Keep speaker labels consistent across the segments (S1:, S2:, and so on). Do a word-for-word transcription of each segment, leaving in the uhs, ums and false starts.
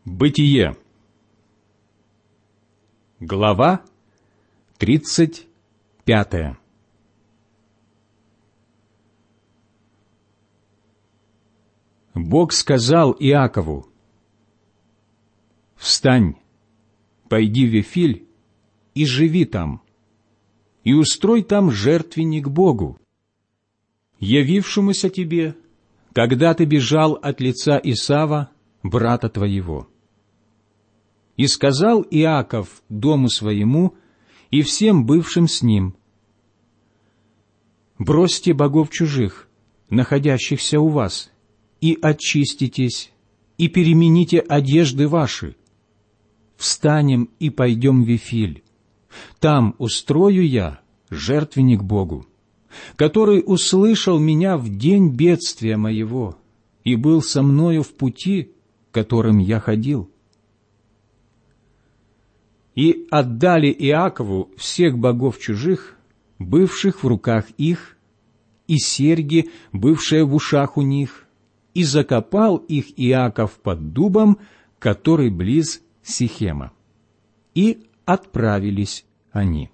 S1: Бытие. Глава тридцать пятая. Бог сказал Иакову: «Встань, пойди в Вифиль и живи там, и устрой там жертвенник Богу, явившемуся тебе, когда ты бежал от лица Исава, брата твоего». И сказал Иаков дому своему и всем бывшим с ним: «Бросьте богов чужих, находящихся у вас, и очиститесь, и перемените одежды ваши. Встанем и пойдем в Вифиль. Там устрою я жертвенник Богу, который услышал меня в день бедствия моего и был со мною в пути, которым я ходил». И отдали Иакову всех богов чужих, бывших в руках их, и серьги, бывшие в ушах у них, и закопал их Иаков под дубом, который близ Сихема. И отправились они.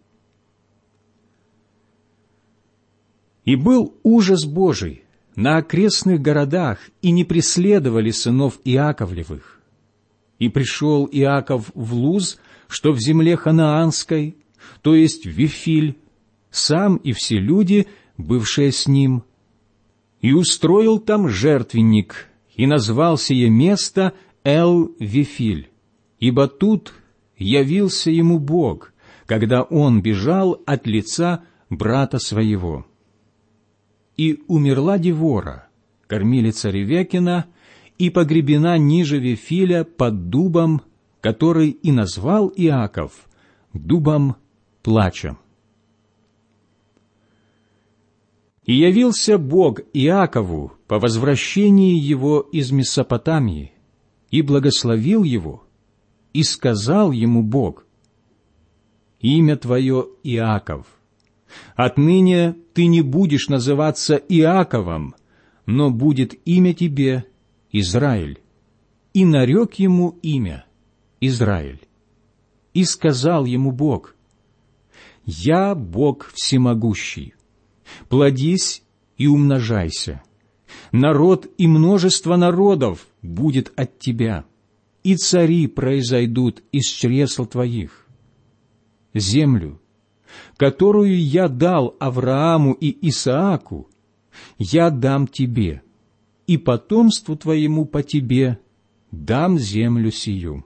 S1: И был ужас Божий на окрестных городах, и не преследовали сынов Иаковлевых. И пришел Иаков в Луз, что в земле ханаанской, то есть в Вифиль, сам и все люди, бывшие с ним, и устроил там жертвенник, и назвал сие место Эл-Вифиль, ибо тут явился ему Бог, когда он бежал от лица брата своего. И умерла Девора, кормилица Ревекина, и погребена ниже Вифиля под дубом, который и назвал Иаков дубом плача. И явился Бог Иакову по возвращении его из Месопотамии, и благословил его, и сказал ему Бог: «Имя твое Иаков. Отныне ты не будешь называться Иаковом, но будет имя тебе Израиль». И нарек ему имя Израиль. И сказал ему Бог: «Я Бог всемогущий. Плодись и умножайся. Народ и множество народов будет от тебя, и цари произойдут из чресл твоих. Землю, которую я дал Аврааму и Исааку, я дам тебе, и потомству твоему по тебе дам землю сию».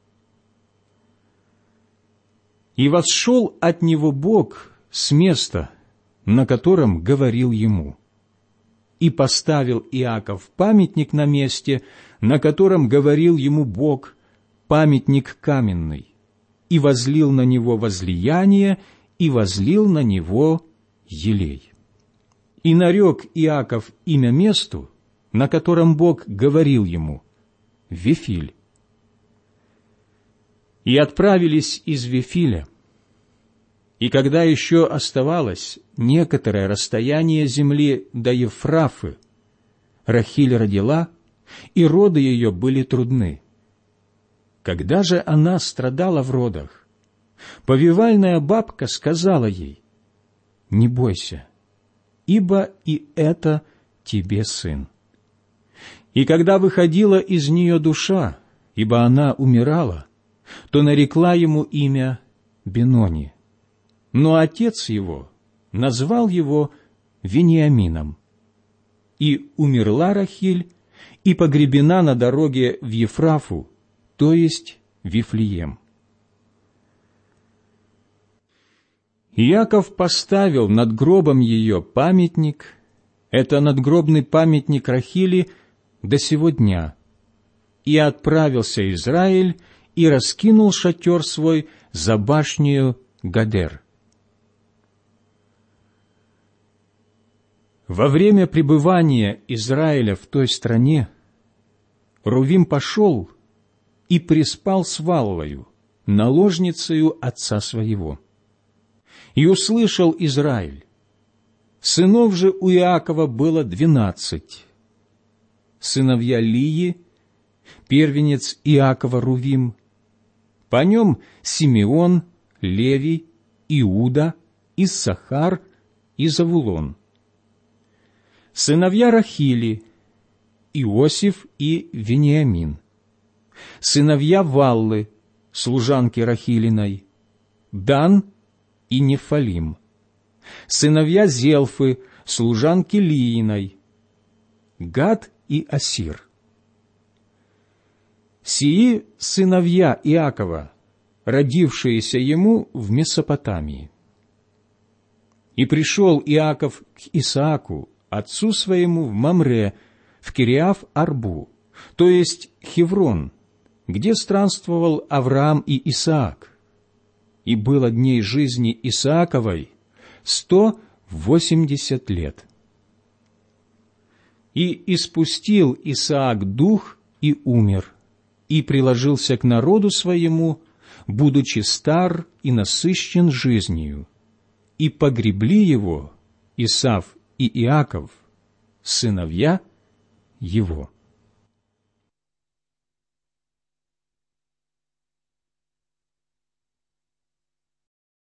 S1: И восшел от него Бог с места, на котором говорил ему. И поставил Иаков памятник на месте, на котором говорил ему Бог, памятник каменный, и возлил на него возлияние, и возлил на него елей. И нарек Иаков имя месту, на котором Бог говорил ему, Вифиль. И отправились из Вифиля. И когда еще оставалось некоторое расстояние земли до Ефрафы, Рахиль родила, и роды ее были трудны. Когда же она страдала в родах, повивальная бабка сказала ей: «Не бойся, ибо и это тебе сын». И когда выходила из нее душа, ибо она умирала, то нарекла ему имя Бенони. Но отец его назвал его Вениамином. И умерла Рахиль, и погребена на дороге в Ефрафу, то есть Вифлеем. Иаков поставил над гробом ее памятник, это надгробный памятник Рахили, до сего дня, и отправился Израиль, и раскинул шатер свой за башнею Гадер. Во время пребывания Израиля в той стране Рувим пошел и приспал с Валлою, наложницею отца своего. И услышал Израиль: сынов же у Иакова было двенадцать, сыновья Лии, первенец Иакова Рувим. По нем Симеон, Левий, Иуда, Иссахар и Завулон. Сыновья Рахили, Иосиф и Вениамин. Сыновья Валлы, служанки Рахилиной, Дан и Нефалим. Сыновья Зелфы, служанки Лииной, Гад и Асир. Сии сыновья Иакова, родившиеся ему в Месопотамии. И пришел Иаков к Исааку, отцу своему, в Мамре, в Кириаф-Арбу, то есть Хеврон, где странствовал Авраам и Исаак. И было дней жизни Исааковой сто восемьдесят лет. И испустил Исаак дух и умер, и приложился к народу своему, будучи стар и насыщен жизнью, и погребли его Исав и Иаков, сыновья его.